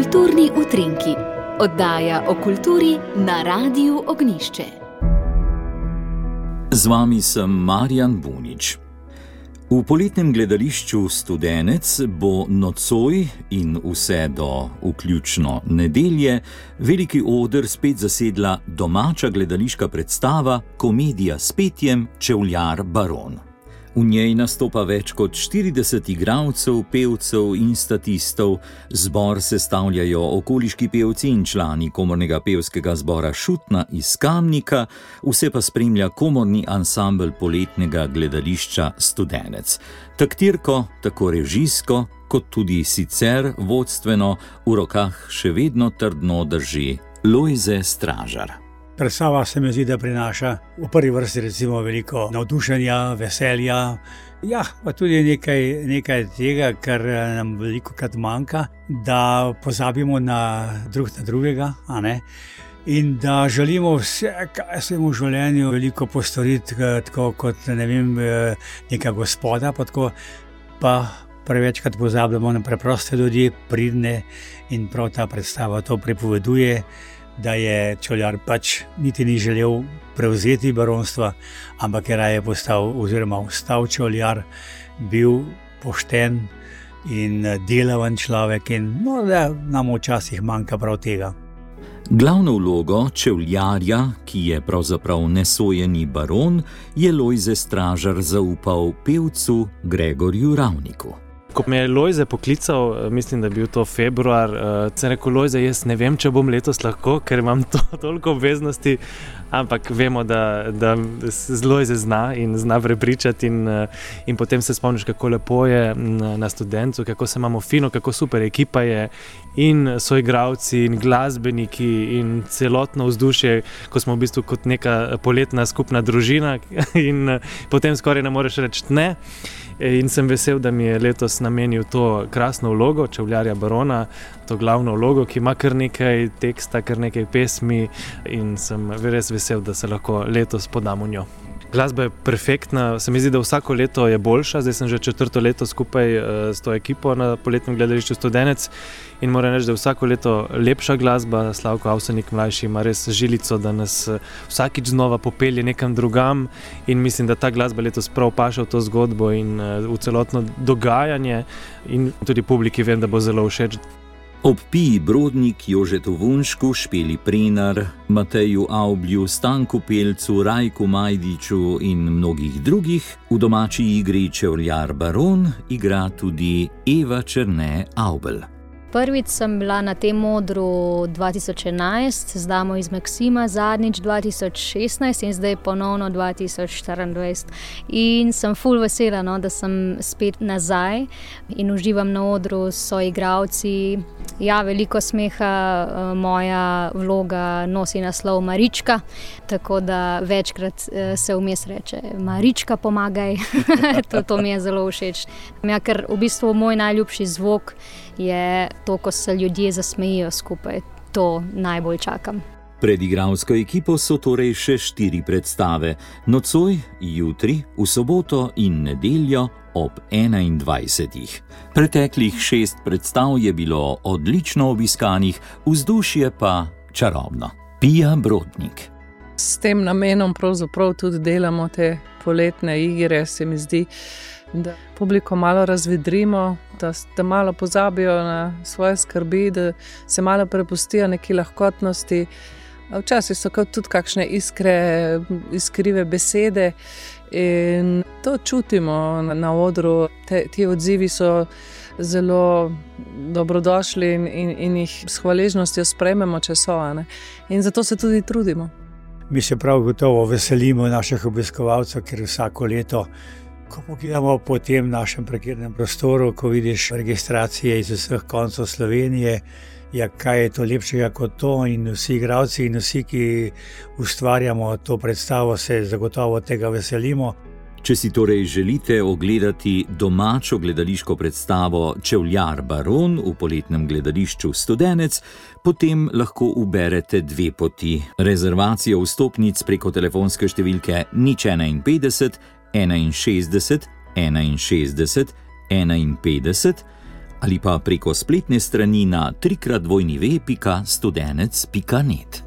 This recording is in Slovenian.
Kulturni utrinki, oddaja o kulturi na Radiu Ognjišče. Z vami sem Marjan Bunič. V poletnem gledališču Studenec bo nocoj in vse do vključno nedelje veliki oder spet zasedla domača gledališka predstava Komedija s petjem Čevljar baron. V njej nastopa več kot 40 igralcev, pevcev in statistov. Zbor sestavljajo okoliški pevci in člani komornega pevskega zbora Šutna iz Kamnika, vse pa spremlja komorni ansambel poletnega gledališča Studenec. Taktirko, tako režijsko, kot tudi sicer vodstveno, v rokah še vedno trdno drži Lojze Stražar. Predstava se mi zdi, da prinaša v prvi vrsti recimo veliko navdušenja, veselja, pa tudi nekaj tega, kar nam velikokrat manjka, da pozabimo na drugega, in da želimo vse, kaj se v življenju veliko postoriti, tako kot neka gospoda, pa prevečkrat pozabljamo na preproste ljudi, pridne, in prav ta predstava to prepoveduje, da je Čevljar niti ni želel prevzeti baronstva, ampak je raje ostal Čevljar, bil pošten in delaven človek, in da nam včasih manjka prav tega. Glavno vlogo Čevljarja, ki je pravzaprav nesojeni baron, je Lojze Stražar zaupal pevcu Gregorju Ravniku. Ko me je Lojze poklical, mislim, da je bil to februar, sem rekel: Lojze, jaz ne vem, če bom letos lahko, ker imam toliko obveznosti, ampak vemo, da Lojze zna prepričati in potem se spomniš, kako lepo je na Studencu, kako se imamo fino, kako super ekipa je in soigralci in glasbeniki in celotno vzdušje, ko smo v bistvu kot neka poletna skupna družina in potem skoraj ne moreš reči ne. In sem vesel, da mi je letos namenil to krasno vlogo Čevljarja barona, to glavno vlogo, ki ima kar nekaj teksta, kar nekaj pesmi, in sem res vesel, da se lahko letos podam v njo. Glasba je perfektna, se mi zdi, da vsako leto je boljša. Zdaj sem že 4. leto skupaj s to ekipo na poletnem gledališču Studenec in moram reči, da je vsako leto lepša glasba. Slavko Avsenik mlajši ima res žilico, da nas vsakič znova popelje nekam drugam, in mislim, da ta glasba letos prav paša v to zgodbo in v celotno dogajanje, in tudi publiki vem, da bo zelo všeč. Ob Piji Brodnik, Jožetu Vunšku, Špeli Prenar, Mateju Avblju, Stanku Pelcu, Rajku Majdiču in mnogih drugih v domači igri Čevljar baron igra tudi Eva Černe Avbelj. Prvič sem bila na tem odru 2011, z damo iz Maksima, zadnjič 2016 in zdaj ponovno 2024. In sem ful vesela, da sem spet nazaj in uživam na odru s soigralci. Veliko smeha, moja vloga nosi naslov Marička, tako da večkrat se vmes reče: Marička, pomagaj. To mi je zelo všeč. Ker v bistvu moj najljubši zvok je to, ko se ljudje zasmejijo skupaj. To najbolj čakam. Pred igralsko ekipo so torej še 4 predstave. Nocoj, jutri, v soboto in nedeljo ob 21. Preteklih 6 predstav je bilo odlično obiskanih, vzdušje pa čarobno. Pija Brodnik. S tem namenom pravzaprav tudi delamo te poletne igre, se mi zdi, da publiko malo razvedrimo, da malo pozabijo na svoje skrbi, da se malo prepustijo neki lahkotnosti. Včasih so tudi kakšne iskrive besede in to čutimo na odru. Ti odzivi so zelo dobrodošli in jih s hvaležnostjo sprejmemo, če so. In zato se tudi trudimo. Mi se prav gotovo veselimo naših obiskovalcev, ker vsako leto, ko pogledamo po tem našem prekirnem prostoru, ko vidiš registracije iz vseh koncev Slovenije, kaj je to lepšega kot to, in vsi igralci in vsi, ki ustvarjamo to predstavo, se zagotovo tega veselimo. Če si torej želite ogledati domačo gledališko predstavo Čevljar baron v poletnem gledališču Studenec, potem lahko uberete 2 poti. Rezervacijo vstopnic preko telefonske številke 051 61 61 51 ali pa preko spletne strani na www.studenec.net.